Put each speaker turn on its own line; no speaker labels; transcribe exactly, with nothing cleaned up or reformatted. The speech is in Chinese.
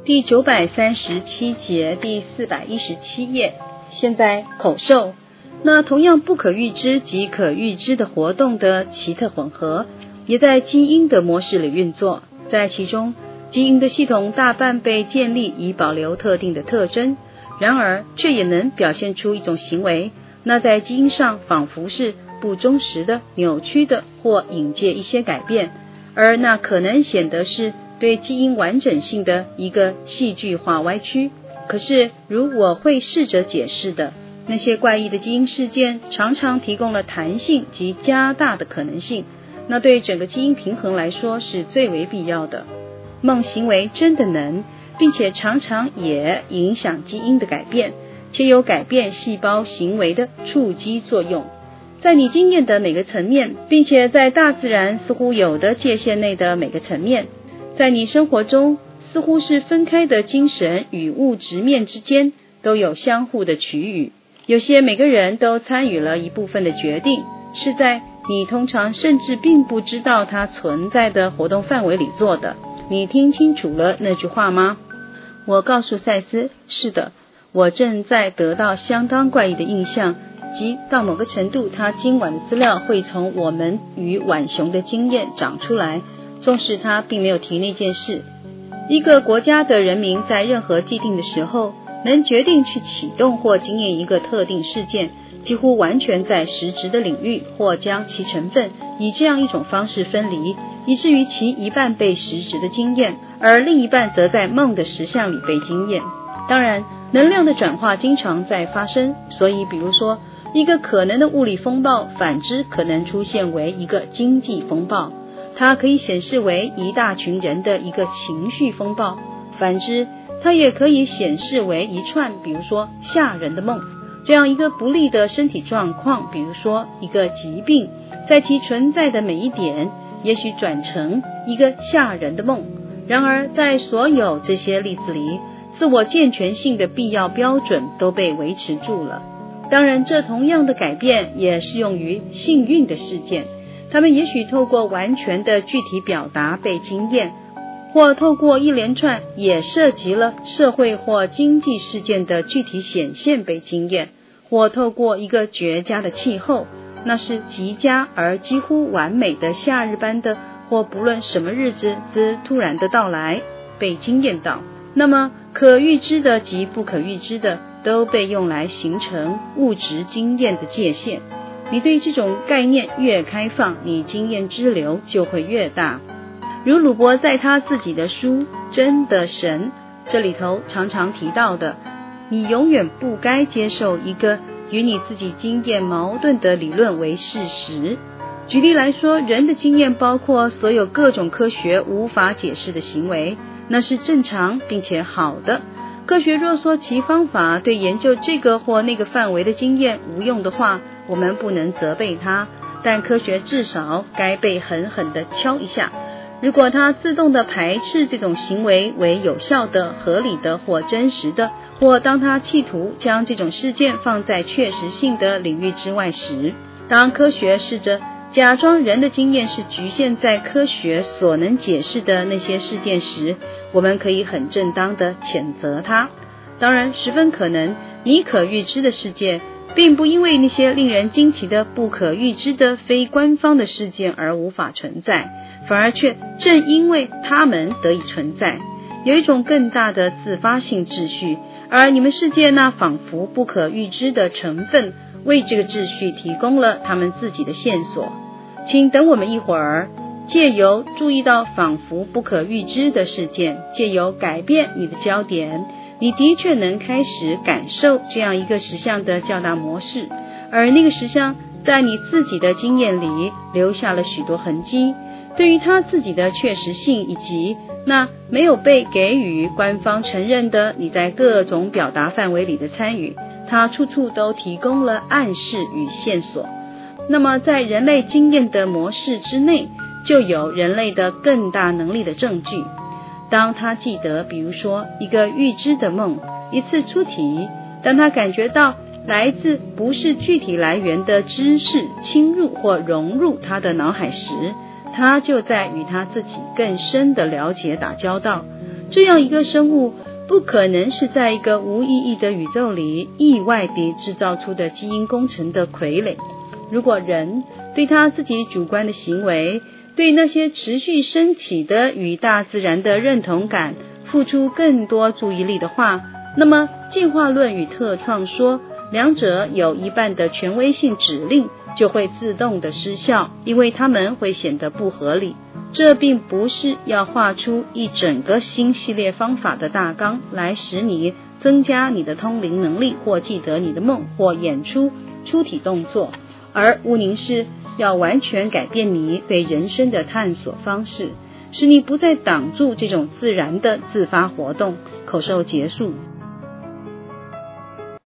第九百三十七节第四百一十七页。现在口授，那同样不可预知及可预知的活动的奇特混合，也在基因的模式里运作。在其中，基因的系统大半被建立以保留特定的特征，然而却也能表现出一种行为，那在基因上仿佛是不忠实的、扭曲的，或引介一些改变，而那可能显得是对基因完整性的一个戏剧化歪曲。可是如我会试着解释的，那些怪异的基因事件常常提供了弹性及加大的可能性，那对整个基因平衡来说是最为必要的。梦行为真的能，并且常常也影响基因的改变，且有改变细胞行为的触激作用。在你经验的每个层面，并且在大自然似乎有的界限内的每个层面，在你生活中似乎是分开的精神与物质面之间都有相互的取予。有些每个人都参与了一部分的决定，是在你通常甚至并不知道它存在的活动范围里做的。你听清楚了那句话吗？我告诉赛斯，是的，我正在得到相当怪异的印象，即到某个程度，他今晚的资料会从我们与浣熊的经验长出来，纵使他并没有提那件事。一个国家的人民在任何既定的时候，能决定去启动或经验一个特定事件，几乎完全在实质的领域，或将其成分以这样一种方式分离，以至于其一半被实质的经验，而另一半则在梦的实相里被经验。当然，能量的转化经常在发生，所以比如说一个可能的物理风暴，反之可能出现为一个经济风暴，它可以显示为一大群人的一个情绪风暴，反之它也可以显示为一串比如说吓人的梦。这样一个不利的身体状况，比如说一个疾病，在其存在的每一点也许转成一个吓人的梦。然而在所有这些例子里，自我健全性的必要标准都被维持住了。当然，这同样的改变也适用于幸运的事件，他们也许透过完全的具体表达被经验，或透过一连串也涉及了社会或经济事件的具体显现被经验，或透过一个绝佳的气候，那是极佳而几乎完美的夏日般的，或不论什么日子之突然的到来被经验到。那么可预知的及不可预知的都被用来形成物质经验的界限。你对这种概念越开放，你经验之流就会越大。如鲁伯在他自己的书《真的神》这里头常常提到的，你永远不该接受一个与你自己经验矛盾的理论为事实。举例来说，人的经验包括所有各种科学无法解释的行为，那是正常并且好的。科学若说其方法对研究这个或那个范围的经验无用的话，我们不能责备它，但科学至少该被狠狠地敲一下。如果它自动地排斥这种行为为有效的、合理的或真实的，或当它企图将这种事件放在确实性的领域之外时，当科学试着假装人的经验是局限在科学所能解释的那些事件时，我们可以很正当地谴责它。当然，十分可能你可预知的世界并不因为那些令人惊奇的不可预知的非官方的事件而无法存在，反而却正因为它们得以存在，有一种更大的自发性秩序，而你们世界那仿佛不可预知的成分为这个秩序提供了他们自己的线索。请等我们一会儿，借由注意到仿佛不可预知的事件，借由改变你的焦点，你的确能开始感受这样一个实相的较大模式，而那个实相在你自己的经验里留下了许多痕迹，对于它自己的确实性以及那没有被给予官方承认的你在各种表达范围里的参与，它处处都提供了暗示与线索。那么在人类经验的模式之内，就有人类的更大能力的证据。当他记得比如说一个预知的梦一次出题，当他感觉到来自不是具体来源的知识侵入或融入他的脑海时，他就在与他自己更深的了解打交道。 这样一个生物不可能是在一个无意义的宇宙里意外地制造出的基因工程的傀儡。如果人对他自己主观的行为，对那些持续升起的与大自然的认同感付出更多注意力的话，那么进化论与特创说两者有一半的权威性指令就会自动的失效，因为它们会显得不合理。这并不是要画出一整个新系列方法的大纲来使你增加你的通灵能力，或记得你的梦，或演出出体动作，而乌宁是要完全改变你对人生的探索方式，使你不再挡住这种自然的自发活动。口授结束。